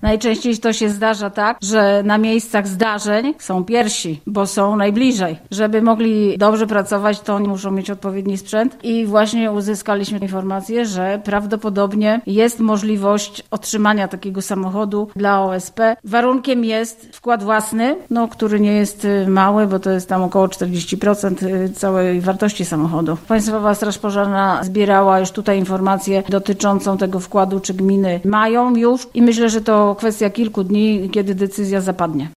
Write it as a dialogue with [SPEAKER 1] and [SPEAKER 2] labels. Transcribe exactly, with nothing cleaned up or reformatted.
[SPEAKER 1] Najczęściej to się zdarza tak, że na miejscach zdarzeń są pierwsi, bo są najbliżej. Żeby mogli dobrze pracować, to oni muszą mieć odpowiedni sprzęt i właśnie uzyskaliśmy informację, że prawdopodobnie jest możliwość otrzymania takiego samochodu dla O S P. Warunkiem jest wkład własny, no, który nie jest mały, bo to jest tam około czterdzieści procent całej wartości samochodu. Państwowa Straż Pożarna zbierała już tutaj informację dotyczącą tego wkładu, czy gminy mają już i myślę, że to kwestia kilku dni, kiedy decyzja zapadnie.